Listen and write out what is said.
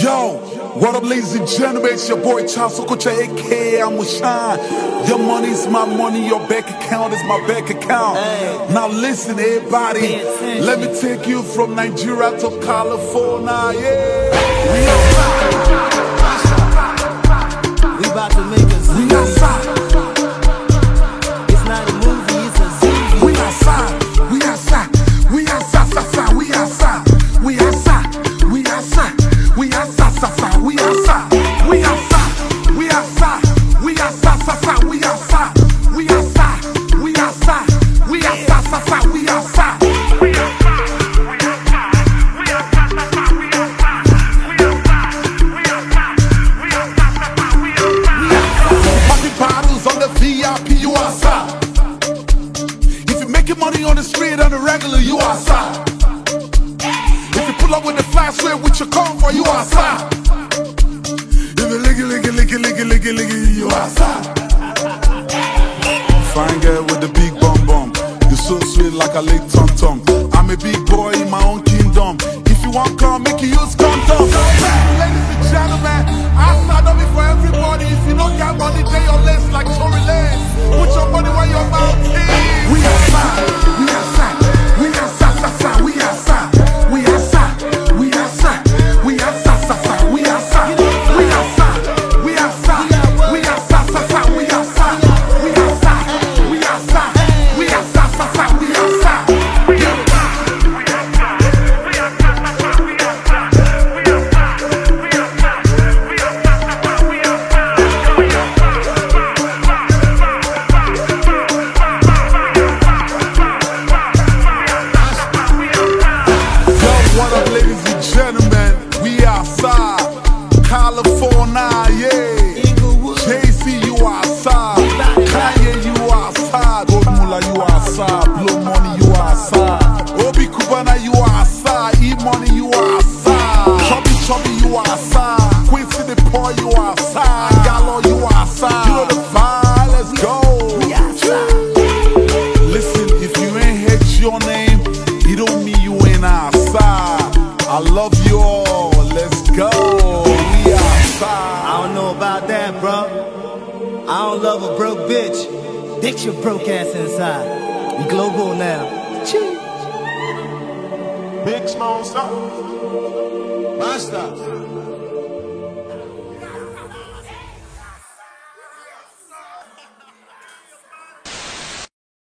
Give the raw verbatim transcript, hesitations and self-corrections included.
Yo, what up, ladies and gentlemen? It's your boy Charles Okocha, aka I'm with Shine. Your money's my money, your bank account is my bank account. Hey. Now listen, everybody, let me take you from Nigeria to California. Yeah, we outside. We about to make a scene. We outside. It's not a movie, it's a scene. We outside. We outside. We outside. outside. We outside. We outside. We outside. We outside. outside. We outside. We outside. We outside. We outside. outside. We outside. We outside. We outside. We outside. outside. We outside. Bottles on the V I P, you outside. If you're making money on the street on the regular, you outside. If you pull up with the flash red with your car for, you outside. If you lick it, lick it, lick it, lick it, lick it, lick it, you outside. Fine girl with the big bum bum, you're so sweet like a late tum tum. I'm a big boy in my own kingdom. If you want come, make you use condom. Ladies and gentlemen, outside don't be for everybody. If you don't got money, day your list like Tory Lanez. Put your money where your mouth is. We outside, we outside, we outside, outside, we outside, we outside, we outside, we outside, outside, we outside, we outside, we outside, we outside, outside, we outside, we outside, we outside, we outside, outside, we outside. What up, ladies and gentlemen? We outside, California, yeah. Jay-Z, you outside. Kanye, you outside. Gold Mula, you outside. Blow Money, you outside. Obi Kubana, you outside. E-Money, you outside. Chubby Chubby, you outside. Quincy the Poor, you outside. Gallo, you outside. You know the vibe, let's go. Listen, if you ain't hit your name, it don't mean you ain't outside. I love you all. Let's go. We outside. I don't know about that, bro. I don't love a broke bitch. Ditch your broke ass inside. We global now. Cheers. Big Small Stop. Basta.